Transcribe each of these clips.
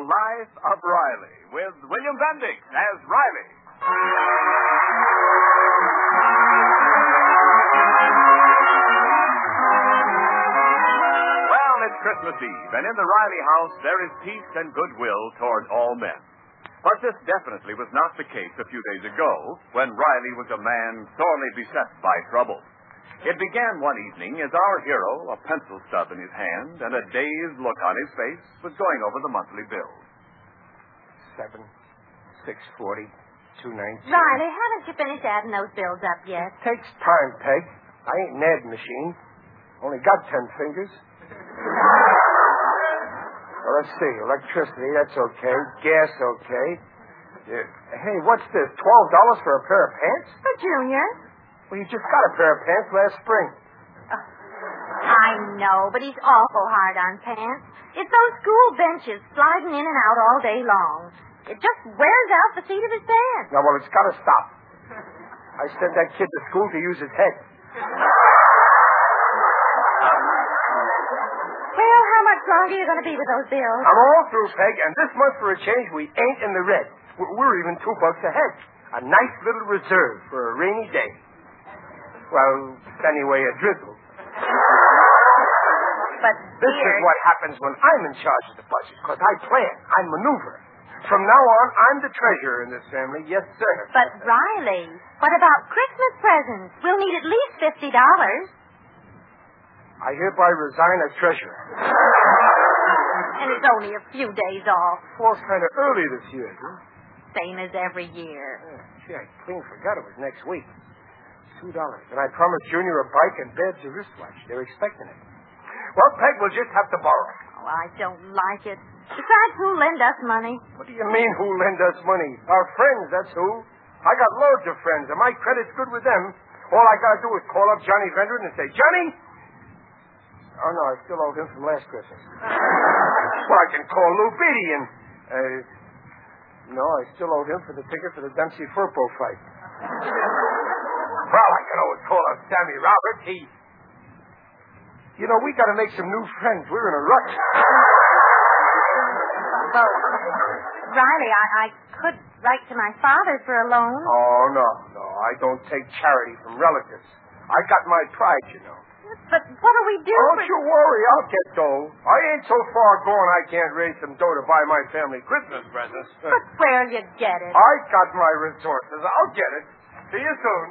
Life of Riley with William Bendix as Riley. Well, it's Christmas Eve, and in the Riley house there is peace and goodwill toward all men. But this definitely was not the case a few days ago when Riley was a man sorely beset by trouble. It began one evening as our hero, a pencil stub in his hand and a dazed look on his face, was going over the monthly bills. 7, 640, 219. Riley, haven't you finished adding those bills up yet? It takes time, Peg. I ain't an add machine. Only got 10 fingers. Well, let's see. Electricity, that's okay. Gas, okay. Hey, what's this? $12 for a pair of pants? For Junior. Well, you just got a pair of pants last spring. I know, but he's awful hard on pants. It's those school benches sliding in and out all day long. It just wears out the seat of his pants. Now, well, it's got to stop. I sent that kid to school to use his head. Well, how much longer are you going to be with those bills? I'm all through, Peg, and this month for a change, we ain't in the red. We're even $2 ahead. A nice little reserve for a rainy day. Well, anyway, a drizzle. But this is what happens when I'm in charge of the budget, because I plan, I maneuver. From now on, I'm the treasurer in this family, yes, sir. But, Riley, what about Christmas presents? We'll need at least $50. I hereby resign as treasurer. And it's only a few days off. Falls kind of early this year, huh? Same as every year. Gee, I clean forgot it was next week. $2. And I promised Junior a bike and Babs a wristwatch. They're expecting it. Well, Peg, we'll just have to borrow. Oh, I don't like it. Besides, who'll lend us money? What do you mean, who'll lend us money? Our friends, that's who. I got loads of friends, and my credit's good with them. All I got to do is call up Johnny Vendron and say, Johnny! Oh, no, I still owe him from last Christmas. Well, I can call Lou Beatty and... No, I still owe him for the ticket for the Dempsey-Furpo fight. Well, I can always call up Sammy Roberts. You know, we got to make some new friends. We're in a rut. Well, Riley, I could write to my father for a loan. Oh, no. I don't take charity from relatives. I got my pride, you know. But what do we do? Don't you worry. I'll get dough. I ain't so far gone I can't raise some dough to buy my family Christmas presents. But where'll you get it? I got my resources. I'll get it. See you soon.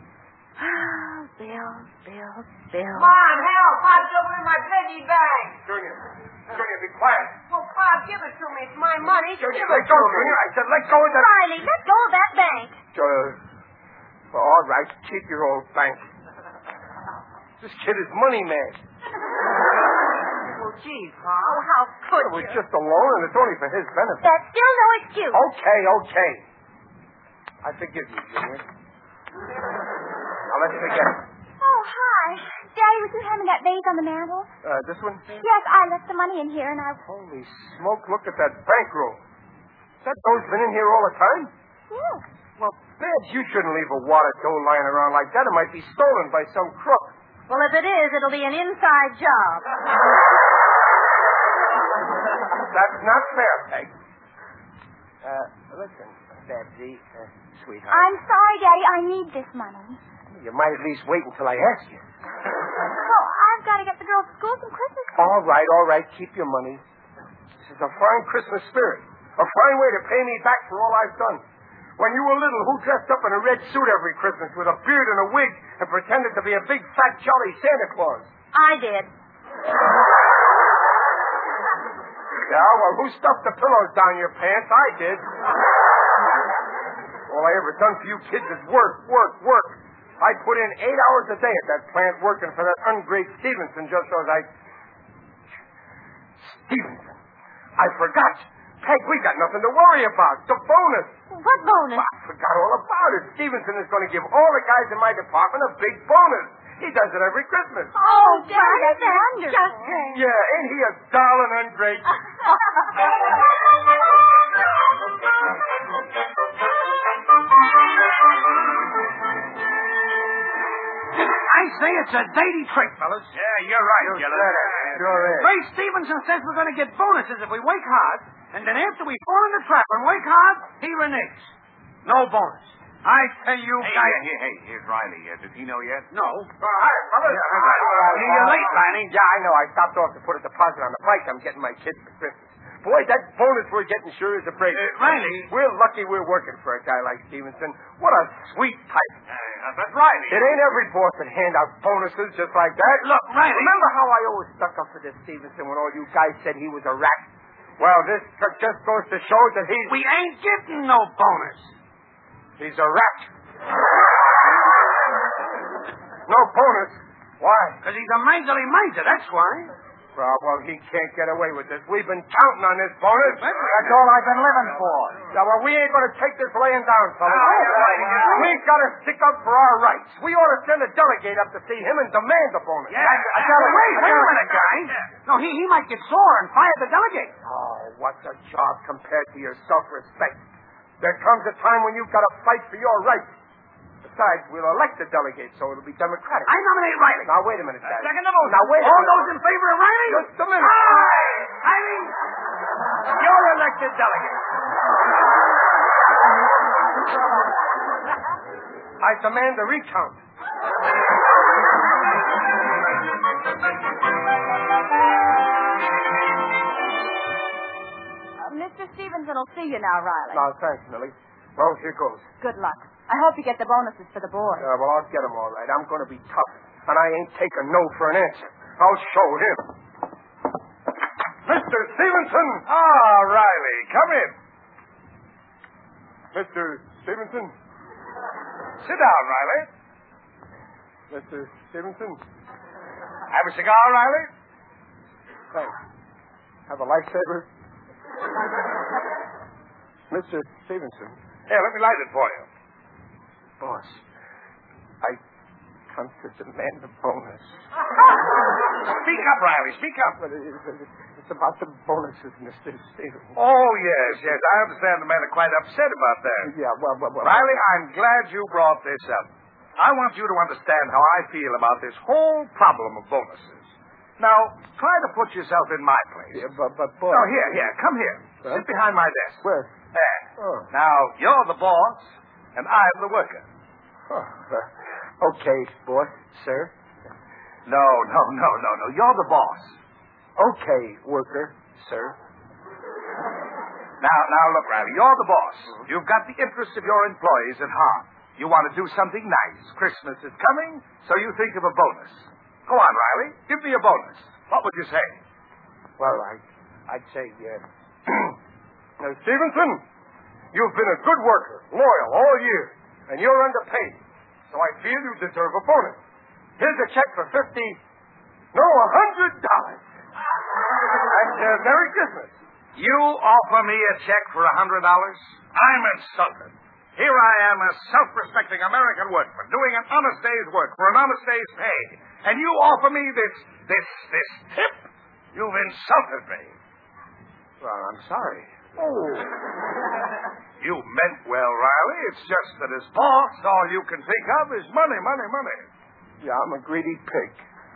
Bill. Mom, help! Pop's over in my piggy bank. Junior, be quiet. Well, Pop, give it to me. It's my money. Junior, let go, Junior. I said let go of that. Riley, let go of that bank. All right, keep your old bank. This kid is money mad. Well, gee, Pop. Oh, how could It was you? just a loan, and it's only for his benefit. That's still no excuse. Okay. I forgive you, Junior. Now, let's forget it. Oh, hi. Daddy, was you having that vase on the mantel? This one? Yes, I left the money in here, and I... Holy smoke, look at that bankroll. That dough's been in here all the time? Yes. Well, Babs, you shouldn't leave a wad of dough lying around like that. It might be stolen by some crook. Well, if it is, it'll be an inside job. That's not fair, Peg. Listen, Babsy, sweetheart. I'm sorry, Daddy. I need this money. You might at least wait until I ask you. Oh, I've got to get the girls to school some Christmas presents. All right. Keep your money. This is a fine Christmas spirit. A fine way to pay me back for all I've done. When you were little, who dressed up in a red suit every Christmas with a beard and a wig and pretended to be a big, fat, jolly Santa Claus? I did. Yeah, well, who stuffed the pillows down your pants? I did. All I ever done for you kids is work. I put in 8 hours a day at that plant working for that ungrate Stevenson just so Stevenson. I forgot. Peg, we got nothing to worry about. The bonus. What bonus? Well, I forgot all about it. Stevenson is going to give all the guys in my department a big bonus. He does it every Christmas. Oh, Daddy, that's that's wonderful. just great. Yeah, ain't he a darling ungrate? I say it's a dirty trick, fellas. Yeah, you're right, Gillett. Sure is. Ray Stevenson says we're going to get bonuses if we work hard, And then after we fall in the trap and work hard, he reneges. No bonus. I tell you, guys... Hey, here's Riley. Does he know yet? No. Hi, fellas. You're late, Riley. Yeah, I know. I stopped off to put a deposit on the bike I'm getting my kids for Christmas. Boy, that bonus we're getting sure is a break. Riley. We're lucky we're working for a guy like Stevenson. What a sweet type. That's Riley. It ain't every boss that hand out bonuses just like that. Look, Riley. Remember how I always stuck up for this Stevenson when all you guys said he was a rat? Well, this just goes to show that he's... We ain't getting no bonus. He's a rat. No bonus. Why? Because he's a miserly miser, that's why. Well, he can't get away with this. We've been counting on this bonus. That's all I've been living for. Yeah, well, we ain't going to take this laying down, fellas. We've got to stick up for our rights. We ought to send a delegate up to see him and demand the bonus. Yeah. Wait a minute, guys. No, he might get sore and fire the delegate. Oh, what's a job compared to your self-respect? There comes a time when you've got to fight for your rights. Besides, we'll elect a delegate, so it'll be democratic. I nominate Riley. Now, wait a minute, Daddy. Second the motion. Now, wait a All minute. those in favor of Riley? Just a minute. Aye. Riley, you're elected delegate. I demand a recount. Mr. Stevenson will see you now, Riley. No, thanks, Millie. Well, here goes. Good luck. I hope you get the bonuses for the boys. Well, I'll get him all right. I'm going to be tough, and I ain't taking no for an answer. I'll show him. Mr. Stevenson! Ah, Riley, come in. Mr. Stevenson? Sit down, Riley. Mr. Stevenson? Have a cigar, Riley? Thanks. Have a lifesaver? Mr. Stevenson? Here, let me light it for you. Boss, I come to demand a bonus. Speak up, Riley, speak up. But it's about the bonuses, Mr. Stevenson. Oh, yes. I understand the men are quite upset about that. Yeah, well. Riley, I'm glad you brought this up. I want you to understand how I feel about this whole problem of bonuses. Now, try to put yourself in my place. Yeah, but boss. No, here, come here. Huh? Sit behind my desk. Where? There. Oh. Now, you're the boss, and I'm the worker. Okay, boss, sir. No. You're the boss. Okay, worker, sir. Now, look, Riley, you're the boss. You've got the interests of your employees at heart. You want to do something nice. Christmas is coming, so you think of a bonus. Go on, Riley. Give me a bonus. What would you say? Well, I'd say, Now, Stevenson, you've been a good worker, loyal all year, and you're underpaid. So I feel you deserve a bonus. Here's a check for $100. And Merry Christmas. You offer me a check for $100? I'm insulted. Here I am, a self-respecting American workman, doing an honest day's work for an honest day's pay. And you offer me this tip? You've insulted me. Well, I'm sorry. Oh. You meant well, Riley. It's just that as boss, all you can think of is money. Yeah, I'm a greedy pig.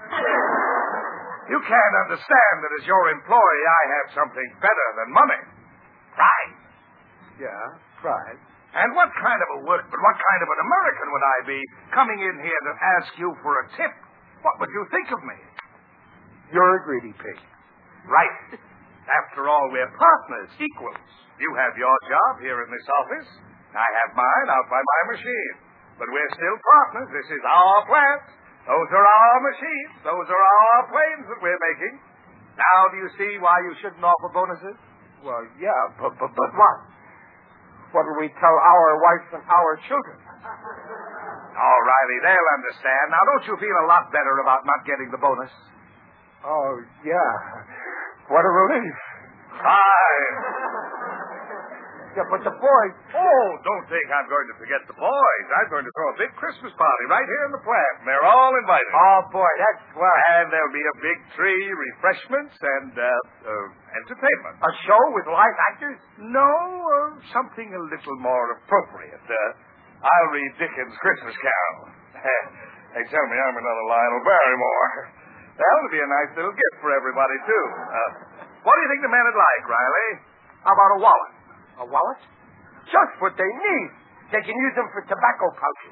You can't understand that as your employee, I have something better than money. Pride. Yeah, pride. And what kind of a workman, what kind of an American would I be coming in here to ask you for a tip? What would you think of me? You're a greedy pig. Right. After all, we're partners, equals. You have your job here in this office. I have mine out by my machine. But we're still partners. This is our plant. Those are our machines. Those are our planes that we're making. Now, do you see why you shouldn't offer bonuses? Well, yeah, but what? What will we tell our wives and our children? Oh, Riley, they'll understand. Now, don't you feel a lot better about not getting the bonus? Oh, yeah. What a relief. Fine. Yeah, but the boys... Oh, don't think I'm going to forget the boys. I'm going to throw a big Christmas party right here in the plant. And they're all invited. Oh, boy, that's swell. And there'll be a big tree, refreshments, and entertainment. A show with live actors? No, something a little more appropriate. I'll read Dickens' Christmas Carol. They tell me I'm another Lionel Barrymore. That'll be a nice little gift for everybody, too. What do you think the men would like, Riley? How about a wallet? A wallet? Just what they need. They can use them for tobacco pouches.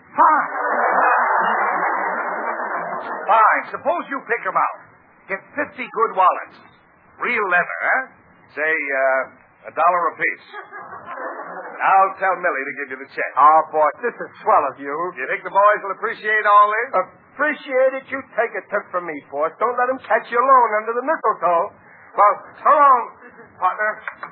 Fine. Suppose you pick them out. Get 50 good wallets. Real leather, huh? Say, $1 apiece. I'll tell Millie to give you the check. Oh, boy, this is swell of you. You think the boys will appreciate all this? Appreciate it. You take a tip from me, boss. Don't let them catch you alone under the mistletoe. Well, so long, partner.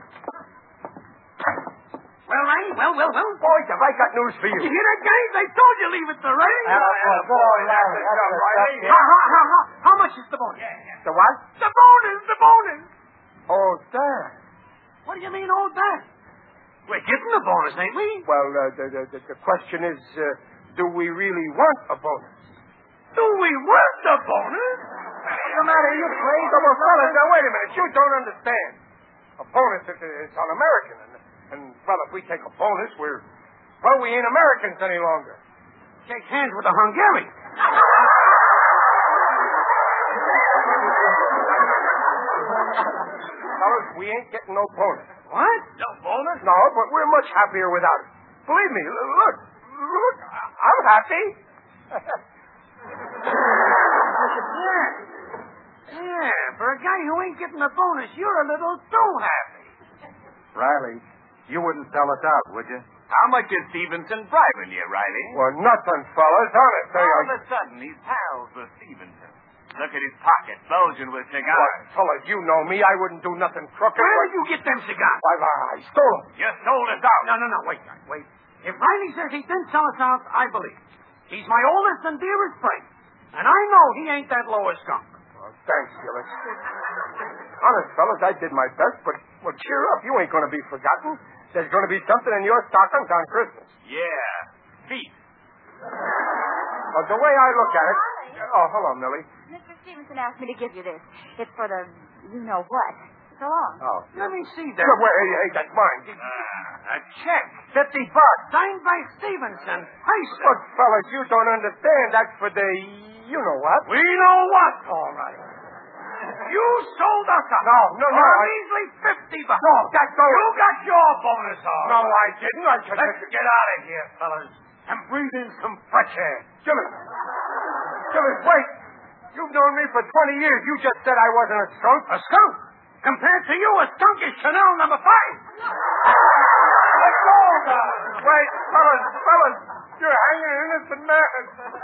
Well, Ray, well. Boys, have I got news for you? You hear that, guys? I told you leave it to Ray. Go on, Larry. How much is the bonus? The what? The bonus. Oh, that. What do you mean, oh, that? We're getting the bonus, ain't we? Well, the question is, do we really want a bonus? Do we want the bonus? What's the matter? You crazy? Well, fellas, now, wait a minute. You don't understand. A bonus is un-American. And, well, if we take a bonus, we ain't Americans any longer. Shake hands with a Hungarian. Fellas, we ain't getting no bonus. What? No bonus? No, but we're much happier without it. Believe me, look, I'm happy. Yeah, for a guy who ain't getting a bonus, you're a little too happy. Riley, you wouldn't sell us out, would you? How much is Stevenson bribing you, Riley? Well, nothing, fellas, honest. All of a sudden, he's pals with Stevenson. Look at his pocket, bulging with cigars. Well, fellas, you know me. I wouldn't do nothing crooked. Where did you get them cigars? Why, I stole them. You sold us out. No, wait. If Riley says he didn't sell us out, I believe. He's my oldest and dearest friend. And I know he ain't that lower skunk. Well, thanks, Gillis. Honest, fellas, I did my best, but cheer up. You ain't going to be forgotten. There's going to be something in your stockings on Christmas. Yeah, feet. Well, the way I look at it... Oh, hello, Millie. Mr. Stevenson asked me to give you this. It's for the you-know-what. So long. Oh. Let me see that. Sure, hey, that's mine. A check. $50. Signed by Stevenson. Look, fellas, you don't understand. That's for the you-know-what. We know what, all right. You sold us out. No. For a measly $50. No, that's all. You got your bonus all No, right. I didn't. Let's get out of here, fellas, and breathe in some fresh air. Gillis, wait. You've known me for 20 years. You just said I wasn't a skunk. A skunk? Compared to you, a skunk is Chanel number 5. Let's go, guys. Wait, fellas, you're hanging an innocent man.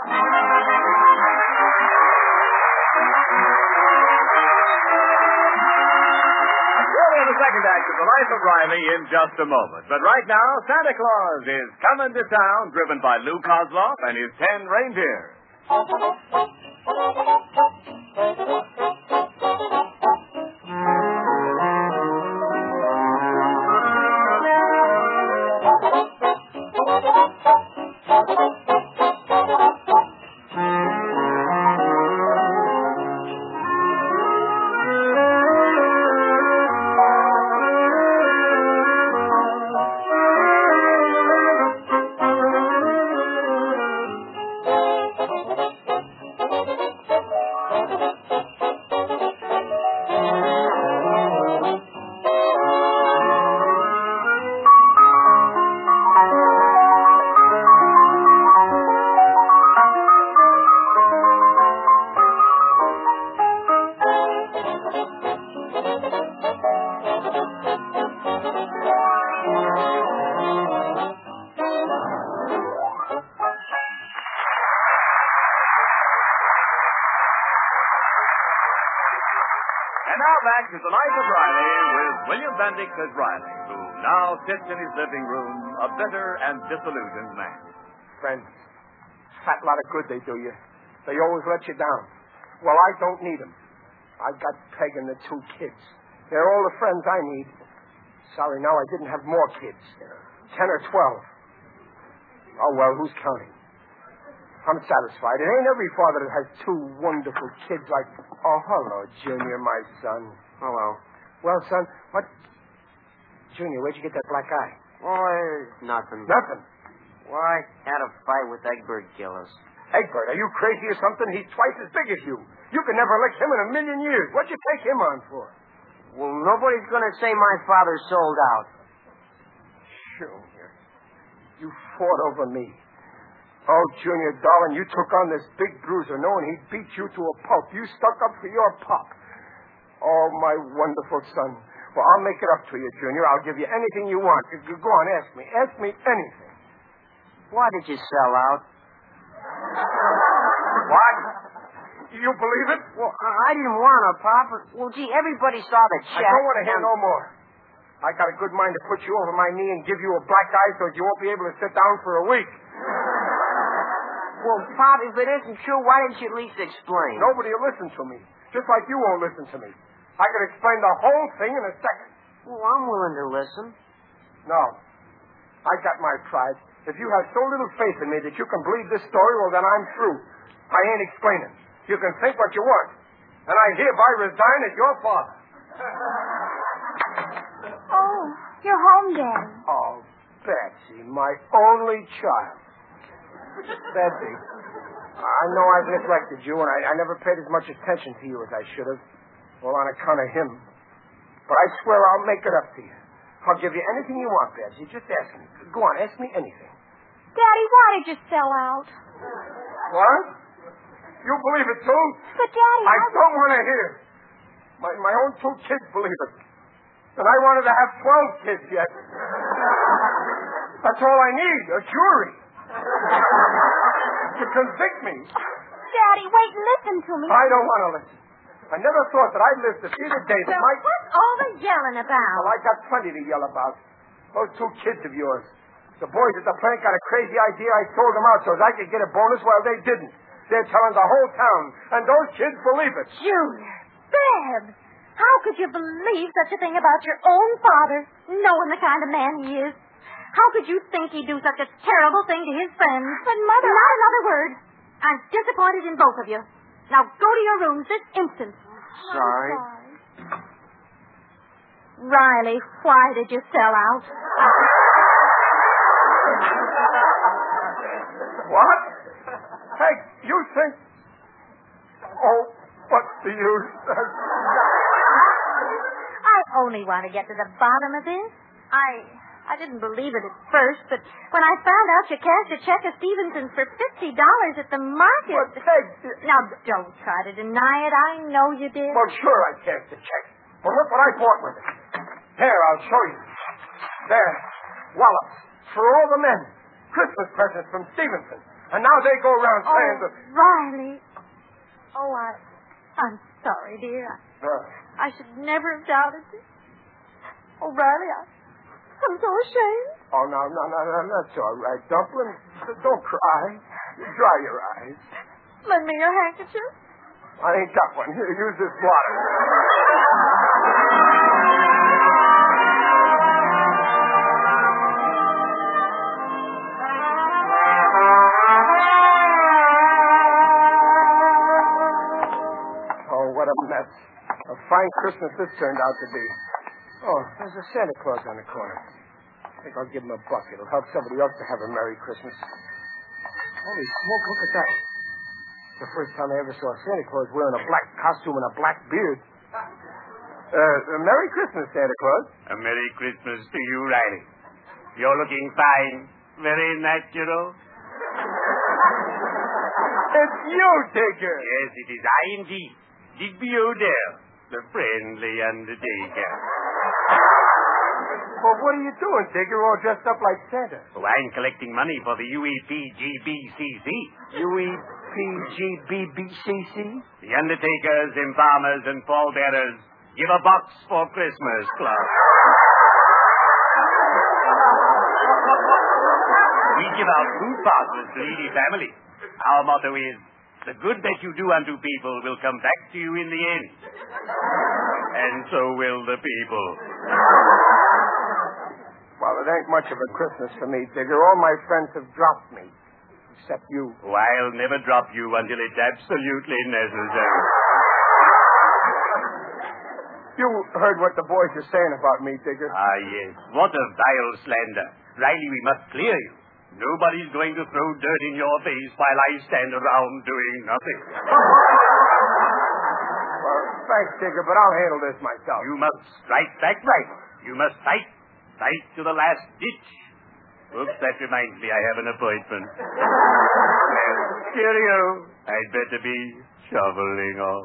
We'll have the second act of The Life of Riley in just a moment. But right now, Santa Claus is coming to town, driven by Lou Kozloff and his 10 reindeer. And now back to The Life of Riley with William Bendix as Riley, who now sits in his living room, a bitter and disillusioned man. Friends, fat lot of good they do you. They always let you down. Well, I don't need them. I got Peg and the 2 kids. They're all the friends I need. Sorry, now I didn't have more kids. 10 or 12. Oh, well, who's counting? I'm satisfied. It ain't every father that has 2 wonderful kids like... Oh, hello, Junior, my son. Hello. Well, son, what... Junior, where'd you get that black eye? Why, nothing. Nothing. Why, had a fight with Egbert Gillis. Egbert, are you crazy or something? He's twice as big as you. You could never lick him in a million years. What'd you take him on for? Well, nobody's going to say my father sold out. Junior, you fought over me. Oh, Junior, darling, you took on this big bruiser knowing he'd beat you to a pulp. You stuck up for your pop. Oh, my wonderful son. Well, I'll make it up to you, Junior. I'll give you anything you want. Go on, ask me. Ask me anything. Why did you sell out? What? You believe it? Well, I didn't want to, Pop. Well, gee, everybody saw the check. I don't want to hear no more. I got a good mind to put you over my knee and give you a black eye so that you won't be able to sit down for a week. Well, Pop, if it isn't true, why didn't you at least explain? Nobody will listen to me, just like you won't listen to me. I can explain the whole thing in a second. Well, I'm willing to listen. No. I got my pride. If you have so little faith in me that you can believe this story, well, then I'm through. I ain't explaining. You can think what you want. And I hereby resign as your father. Oh, you're home, Daddy. Oh, Betsy, my only child. Betsy, I know I've neglected you, and I never paid as much attention to you as I should have. Well, on account of him. But I swear I'll make it up to you. I'll give you anything you want, Betsy. Just ask me. Go on, ask me anything. Daddy, why did you sell out? What? You believe it, too? But, Daddy, I don't want to hear. My own 2 kids believe it. And I wanted to have 12 kids yet. That's all I need, a jury. To convict me. Daddy, wait, listen to me. I don't want to listen. I never thought that I'd live to see the day that Well, my... what's all the yelling about? Well, I got plenty to yell about. Those 2 kids of yours. The boys at the plant got a crazy idea I sold them out so that I could get a bonus while they didn't. They're telling the whole town, and those kids believe it. Junior, Babs, how could you believe such a thing about your own father, knowing the kind of man he is? How could you think he'd do such a terrible thing to his friends? But, Mother... Not another word. I'm disappointed in both of you. Now go to your rooms this instant. Sorry. Riley, why did you sell out? What? Hey, you think... Oh, what's the use? I only want to get to the bottom of this. I didn't believe it at first, but when I found out you cashed a check of Stevenson's for $50 at the market... Well, Peg... Now, don't try to deny it. I know you did. Well, sure I cashed the check. Well, look what I bought with it. Here, I'll show you. There. Wallops. For all the men. Christmas presents from Stevenson. And now they go around saying that... Riley. Oh, I'm sorry, dear. I should never have doubted you. Oh, Riley, I'm so ashamed. Oh, no, that's all right, Dumpling. Don't cry. Dry your eyes. Lend me your handkerchief. I ain't got one. Here, use this blotter. Oh, what a mess. A fine Christmas this turned out to be. Oh, there's a Santa Claus on the corner. I think I'll give him a buck. It'll help somebody else to have a Merry Christmas. Holy smoke, look at that. It's the first time I ever saw Santa Claus wearing a black costume and a black beard. Merry Christmas, Santa Claus. A Merry Christmas to you, Riley. You're looking fine. Very natural. It's you, Digger. Yes, it is I indeed. Digby Odell, the friendly undertaker. Well, what are you doing, Digger, all dressed up like Santa? Oh, I'm collecting money for the UEPGBCC. UEPGBBCC? The undertakers, embalmers, and pallbearers give a box for Christmas Club. We give out food parcels to needy families. Our motto is, the good that you do unto people will come back to you in the end. And so will the people. Well, it ain't much of a Christmas for me, Digger. All my friends have dropped me. Except you. Oh, I'll never drop you until it's absolutely necessary. You heard what the boys are saying about me, Digger. Ah, yes. What a vile slander. Riley, we must clear you. Nobody's going to throw dirt in your face while I stand around doing nothing. Well, Thanks, Digger, but I'll handle this myself. You must strike back right. You must fight. Fight to the last ditch. Oops, that reminds me, I have an appointment. Cheerio. I'd better be shoveling off.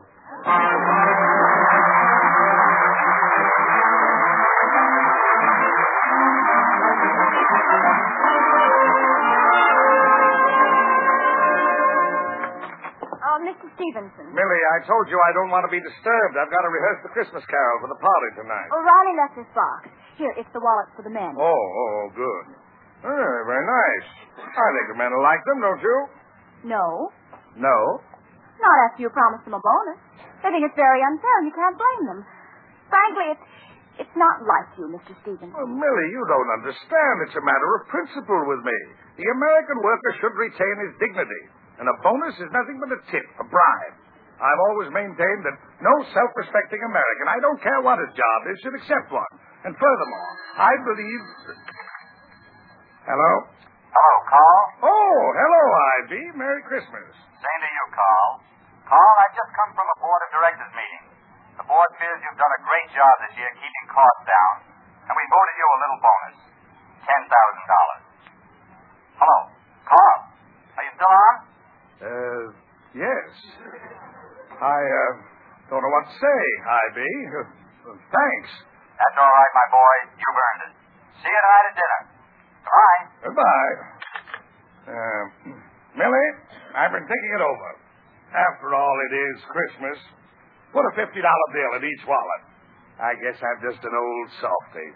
Mr. Stevenson. Millie, I told you I don't want to be disturbed. I've got to rehearse the Christmas carol for the party tonight. Riley left his box. Here, it's the wallet for the men. Oh, good. Very nice. I think the men will like them, don't you? No. No? Not after you promised them a bonus. They think it's very unfair, and you can't blame them. Frankly, it's not like you, Mr. Stevenson. Well, Millie, you don't understand. It's a matter of principle with me. The American worker should retain his dignity. And a bonus is nothing but a tip, a bribe. I've always maintained that no self-respecting American, I don't care what his job is, should accept one. And furthermore, I believe... Hello? Hello, Carl. Oh, hello, Ivy. Merry Christmas. Same to you, Carl. Carl, I've just come from a board of directors meeting. The board feels you've done a great job this year keeping costs down, and we voted you a little bonus. $10,000. Hello, Carl. Are you still on? Yes. I, don't know what to say, Ivy. Thanks. That's all right, my boy. You've earned it. See you tonight at dinner. Goodbye. Goodbye. Millie, I've been thinking it over. After all, it is Christmas. Put a $50 bill in each wallet. I guess I'm just an old softy.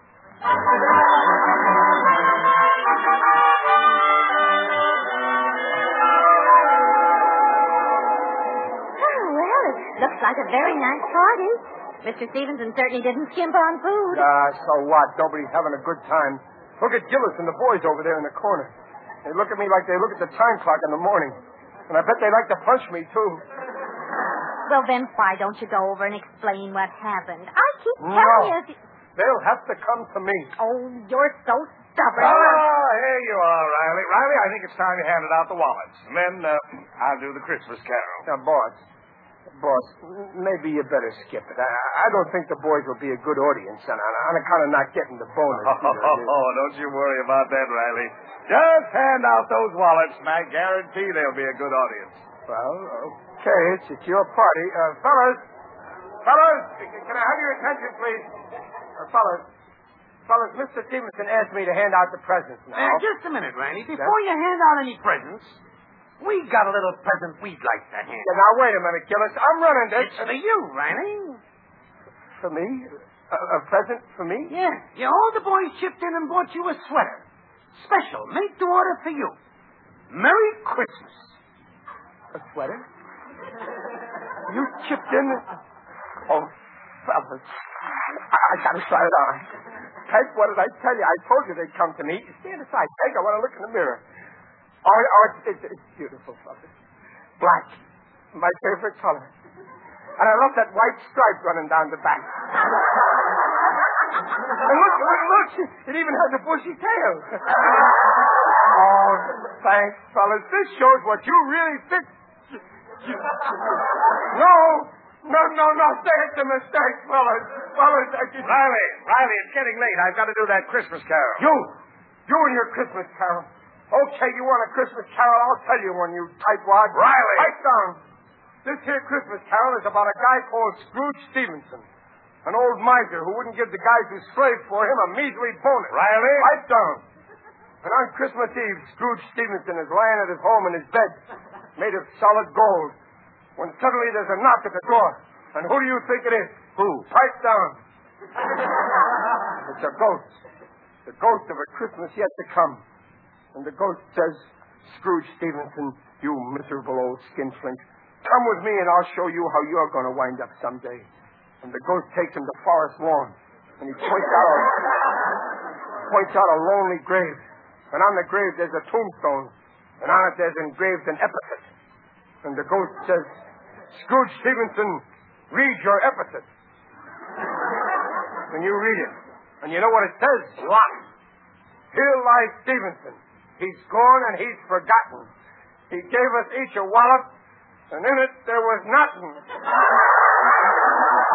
Looks like a very nice party. Mr. Stevenson certainly didn't skimp on food. So what? Nobody's having a good time. Look at Gillis and the boys over there in the corner. They look at me like they look at the time clock in the morning. And I bet they like to punch me, too. Well, then why don't you go over and explain what happened? I keep telling you... They'll have to come to me. Oh, you're so stubborn. Oh, here you are, Riley. Riley, I think it's time you handed out the wallets. And then I'll do the Christmas carol. Now, Boss, maybe you better skip it. I don't think the boys will be a good audience on account of not getting the bonus. Don't you worry about that, Riley. Just hand out those wallets, and I guarantee they'll be a good audience. Well, okay, it's your party. Fellas, can I have your attention, please? Fellas, Mr. Stevenson asked me to hand out the presents now. Just a minute, Randy. Before you hand out any presents, we've got a little present we'd like to hand. Yeah, now, wait a minute, Gillis. I'm running this. It's for you, Randy. For me? A present for me? Yeah. All the boys chipped in and bought you a sweater. Special, made to order for you. Merry Christmas. A sweater? You chipped in? Oh, fellas. I gotta try it on. Peg, what did I tell you? I told you they'd come to me. Stand aside, Peg. I want to look in the mirror. It's beautiful, fellas. Black. My favorite color. And I love that white stripe running down the back. And look. It even has a bushy tail. Oh, thanks, fellas. This shows what you really think. No. Say it's a mistake, fellas. Riley, it's getting late. I've got to do that Christmas carol. You and your Christmas carol. Okay, you want a Christmas carol? I'll tell you one, you tightwad. Riley! Pipe down. This here Christmas carol is about a guy called Scrooge Stevenson. An old miser who wouldn't give the guys who slaved for him a measly bonus. Riley? Pipe down. And on Christmas Eve, Scrooge Stevenson is lying at his home in his bed, made of solid gold, when suddenly there's a knock at the door. And who do you think it is? Who? Pipe down. It's a ghost. The ghost of a Christmas yet to come. And the ghost says, Scrooge Stevenson, you miserable old skinflint, come with me and I'll show you how you're going to wind up someday. And the ghost takes him to Forest Lawn. And he points out a lonely grave. And on the grave there's a tombstone. And on it there's engraved an epitaph. And the ghost says, Scrooge Stevenson, read your epitaph. And you read it. And you know what it says? What? Here lies Stevenson. He's gone and he's forgotten. He gave us each a wallet, and in it there was nothing.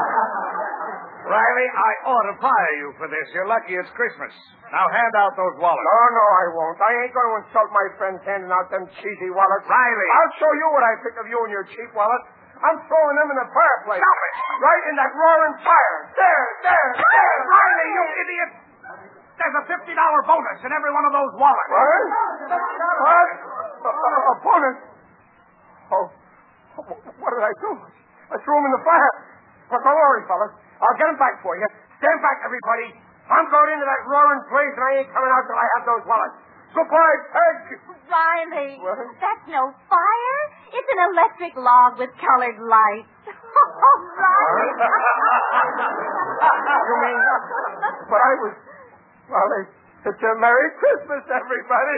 Riley, I ought to fire you for this. You're lucky it's Christmas. Now hand out those wallets. No, I won't. I ain't going to insult my friends handing out them cheesy wallets. Riley. I'll show you what I think of you and your cheap wallet. I'm throwing them in the fireplace. Stop it. Right in that roaring fire. There. Riley, you idiot. There's a $50 bonus in every one of those wallets. What? A bonus? Oh, what did I do? I threw them in the fire. But don't worry, fellas. I'll get them back for you. Stand back, everybody. I'm going into that roaring blaze, and I ain't coming out till I have those wallets. Goodbye, Peg. Riley, What? that's no fire. It's an electric log with colored lights. Oh, Riley. You mean... But I was... Well, it's a Merry Christmas, everybody.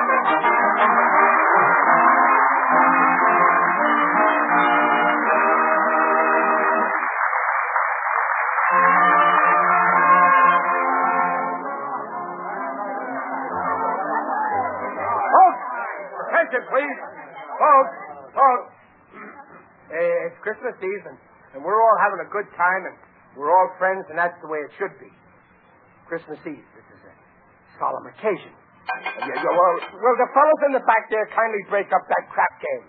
Folks, attention, please. Folks. It's Christmas Eve, and we're all having a good time, and we're all friends, and that's the way it should be. Christmas Eve. This is a solemn occasion. Well, the fellows in the back there kindly break up that crap game.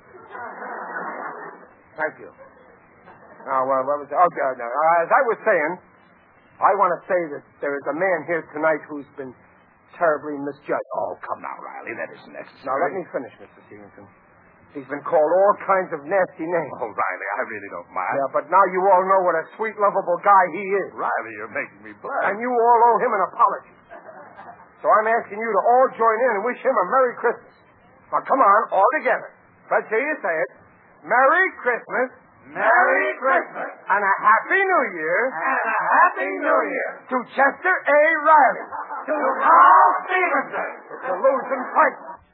Thank you. Now, what was it? Okay, now, as I was saying, I want to say that there is a man here tonight who's been terribly misjudged. Oh, come now, Riley. That isn't necessary. Now, let me finish, Mr. Stevenson. He's been called all kinds of nasty names. Oh, Riley, I really don't mind. Yeah, but now you all know what a sweet, lovable guy he is. Riley, you're making me blush. And you all owe him an apology. So I'm asking you to all join in and wish him a Merry Christmas. Now, come on, all together. Let's hear you say it. Merry Christmas. Merry Christmas. And a Happy New Year. And a Happy New Year. To Chester A. Riley. To Carl Stevenson. It's a losing fight.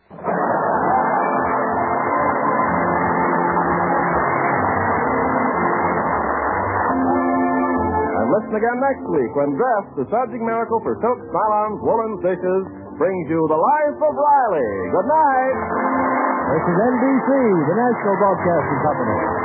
And listen again next week when Dress, the Subject Miracle for silks, nylons, woolens, dishes, brings you The Life of Riley. Good night. This is NBC, the National Broadcasting Company.